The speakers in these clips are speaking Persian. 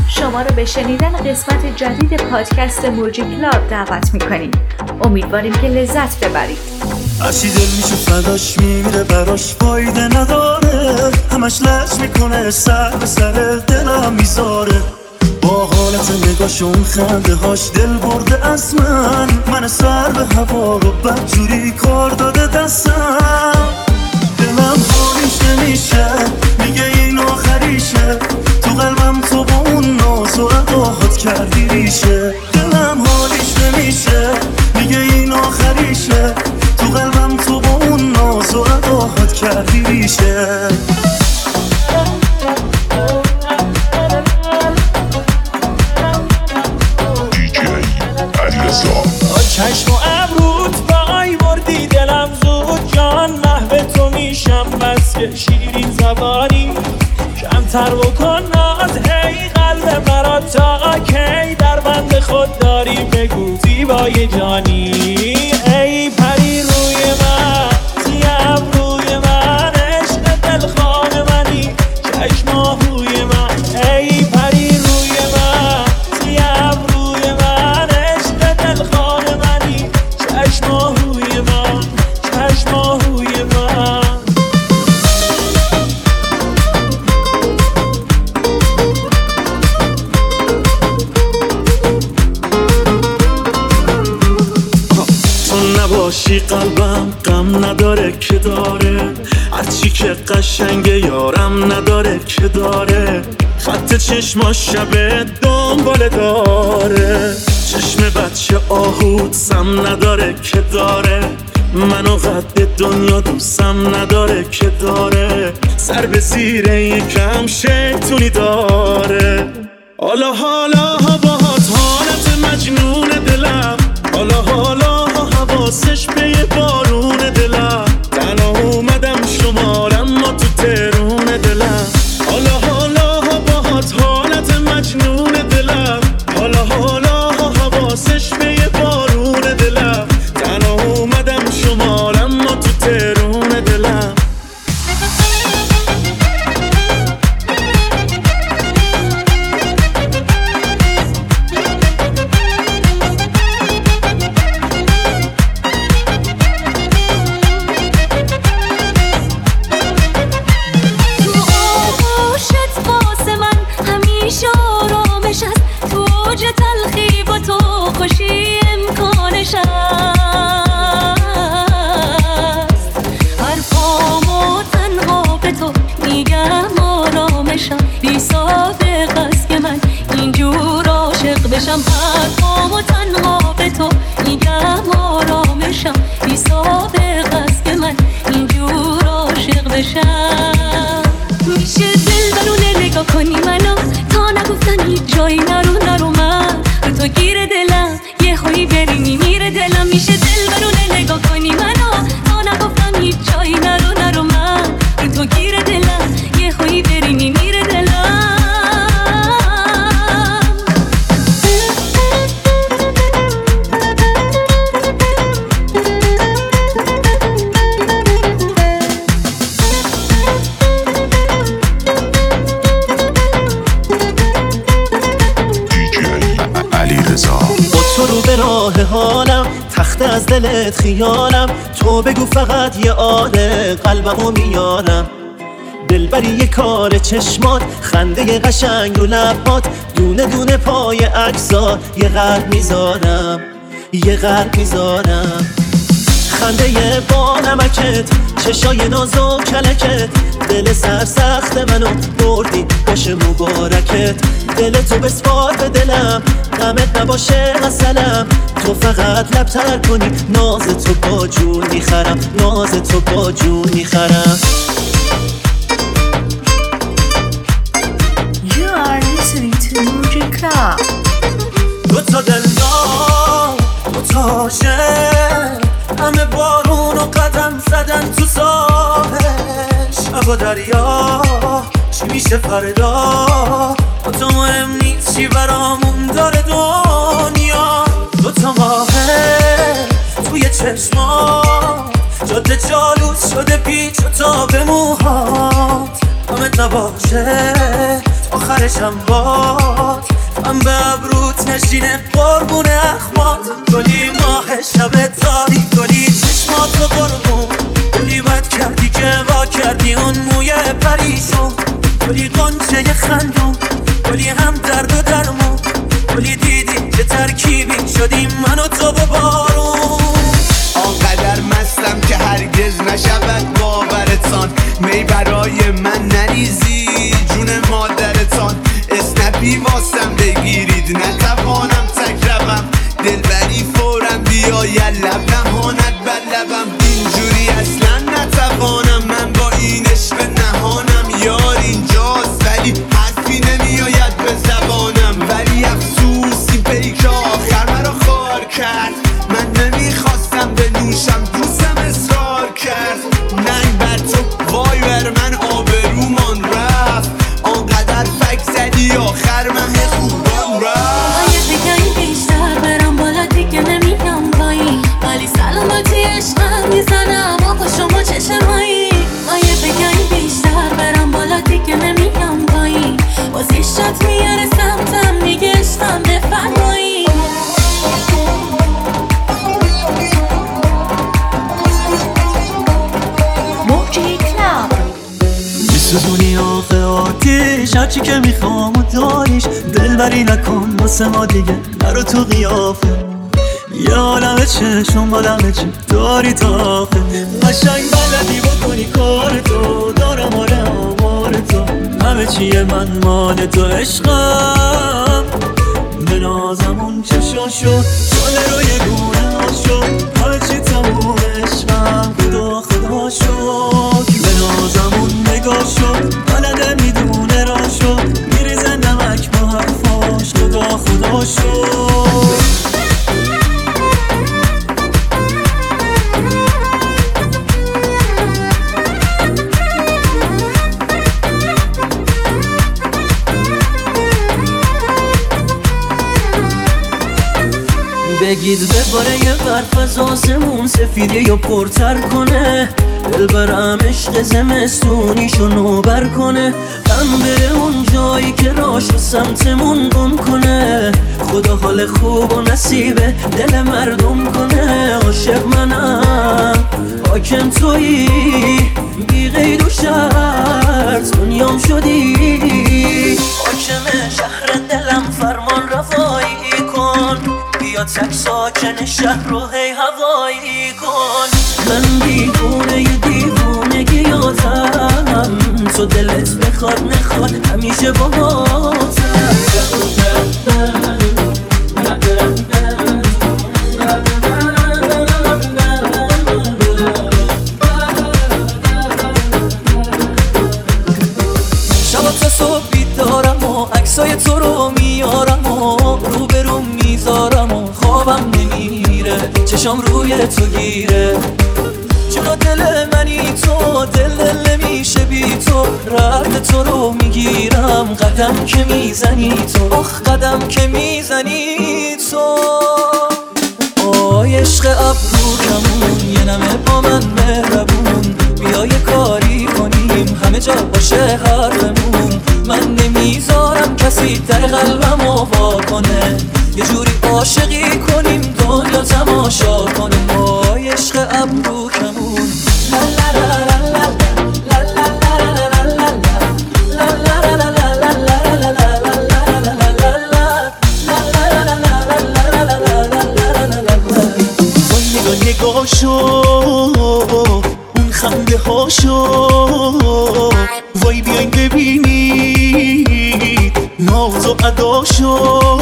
شما رو به شنیدن قسمت جدید پادکست موجی کلاب دعوت میکنیم. امیدواریم که لذت ببرید. هرچی دل میشه فداش میره براش فایده نداره، همش لج میکنه سر به سر دلم میذاره. با حالت نگاش اون خنده هاش دل برده از من سر به هوا رو بدجوری کار داده دستم. دلم حالیش نمیشه، میگه این آخریشه، تو قلبم تو با اون ناز و اداهات کردی ریشه. دلم حالیش نمیشه، میگه این آخریشه، تو قلبم تو با اون ناز و اداهات کردی ریشه. چشم و ابروت وای بردی دلم زود، جان محو تو میشم بس که شیرین زبانی. کمتر بکن ناز هی قلب مرا تا کی، در بند خود داری بگو زیبای جانی. ای پری روی من زیم روی من، عشق دلخواه منی چشم آهوی من. ای پری روی من زیم روی من، عشق دلخواه منی چشم آهوی من، چشم آهوی من. نباشی قلبم غم نداره که داره، هرچی که قشنگه یارم نداره که داره. خط چشماش شبه دنباله داره، چشم بچه آهود سم نداره که داره. منو قد دنیا دوستم نداره که داره، سر به زیر یکم شیطونی داره. حالا باهات حالت مجنون دلم، حالا حواسش به یه بارون دلم. تنها اومدم شمارم ما تو ترون دلم. حالا باهات حالت مجنون دلم، حالا حواسش به یه بارون دلم. تنها اومدم شمارم ما تو ترون دلم. خوشی امکانش است، حرفامو تنها به تو میگم آرامشم، بی سابقه است که من اینجور عاشق بشم. حرفامو تنها به تو میگم آرامشم، بی سابقه است که من اینجور عاشق بشم. میشه دل برونه نگاه کنی منو، تا نگفتم هیچ جایی نرو من رو تو گیر دلم، یه خویی بری میمیره دلم. میشه دل برونه نگاه کنی منو، تا نگفتم هیچ جایی نرو من رو تو گیر دلم، یه خویی بری میمیره دلم. با تو رو به راه حالم، تخت از دلت خیالم. تو بگو فقط یه آره قلبمو میارم. دلبری یه کار چشمات، خنده قشنگ رو لبات، دونه دونه پای عکسات یه قلب میذارم، یه قلب میذارم. خنده با نمکت، چشای ناز و کلکت، دل سرسخت منو بردی باشه مبارکت. دل تو بسپار به دلم، غمت نباشه مثلم. تو فقط لب تر کنی، ناز تو با جون میخرم، ناز تو با جون میخرم. You are listening to Moji Club. دو تا دلدار، دو تا عاشق، همه بارون و قدم زدن تو ساحل. شب و دریا چی میشه فردا، با تو مهم نیست چی برامون داره دنیا. دو تا ماهه توی چشمات، جاده جالوس شده پیچ و تا به موهات. همت نباشه آخر بشم باد من به ابروت نشینه قربون اخمات گلی ماه شب تاری گلی چشمات قربون گلی بد کردی که وا کردی اون موی پریشون گلی قنچه خندون گلی هم درد و درمون گلی دیدی که ترکیبی شدیم من و تو و بارون آنقدر مستم که هرگز نشود باورتان می برای من نریزی جون مادرتان اسنپی واسم بگیرید نتوانم تکربم دلبری فورم بیا یلب نهانت بر لبم اینجوری اصلا نتوانم من با این عشق نهانم یار اینجاست ولی حرفی نمیآید به زبانم ولی افسوس این پیک آخر مرا خار کرد من نمیخواستم بنوشم دوستم اصرار کرد ننگ بر تو وای بر من آبرومان رفت آنقدر فک زدی آخر مه خوبان رفت یه دیگه بیشتر برم بالا دیگه نمیگم پایین ولی سلامتی عشقم میزنم آقا شما چشمایی یه دیگه بیشتر برم بالا دیگه نمیگم پایین باز یه شات میاره سمتم میگه عشقم بفرمایی موجی کلاب میسوزونی آخه آتیش هرچی که میخوام و داریش دلبری نکن واسه ما دیگه نرو تو قیافه یه عالم چشم عالم چی داری تا آخه قشنگ بلدی بکنی کار تو دارم آمار تو همه چیه من مال تو عشقم به نازمون چشاشو چاله رو یه گونه هاشو همه چی تموم عشقم خدا شد به نازمون نگاه شد بلده میدونه را شد میریزه نمک با حرفاش خدا شد بگید بباره یه برف از آسمون سفیده یا پرتر کنه دل برم عشق زمستونیشو نوبر کنه غم بره اون جایی که راش سمتمون گم کنه خدا حال خوب و نصیبه دل مردم کنه عاشق منم حاکم تویی بی غیر و شرط دنیام شدی حاکم شهر دلم فرمان رفایی کن بیا تک ساکن شهر رو هی هوایی کن من دیوونگی یادم تو دلت بخواد نخواد همیشه باهاتم شبا تا صبح بیدارم و عکسای تو رو میارم و روبروم میذارم و خوابم نمیره چشام روی تو گیره چرا دل منی تو دل نمیشه بی تو رد تو رو میگیرم قدم که میزنی تو آخ قدم که میزنی تو آی عشق ابروکمون یه نمه با من مهربون بیا یه کاری کنیم همه جا باشه حرفمون من نمیذارم کسی در قلبم وا کنه یه جوری عاشقی کنیم دنیا تماشا کنه آی عشق ابروکمون نگاهشو اون خنده هاشو وای بیاین ببینید ناز و اداشو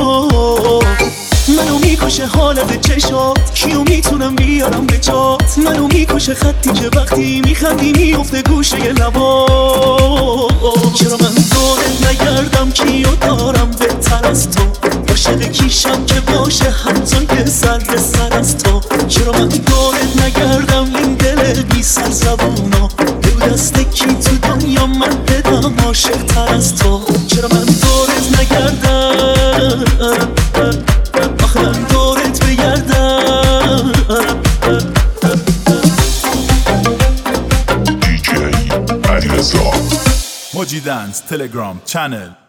منو میکشه حالت چشات کیو میتونم بیارم به جات منو میکشه خطی که وقتی میخندی میفته گوشه لبا چرا من دورت نگردم کیو دارم بهتر از تو عاشق کیشم که باشه همزن که سر به سر از تو چرا من دورت نگردم این دل بی سر زبونا بگو دست کی تو دنیا من بدم عاشق تر از تو چرا من دورت نگردم آخه من دورت بگردم موجی دنس تلگرام چنل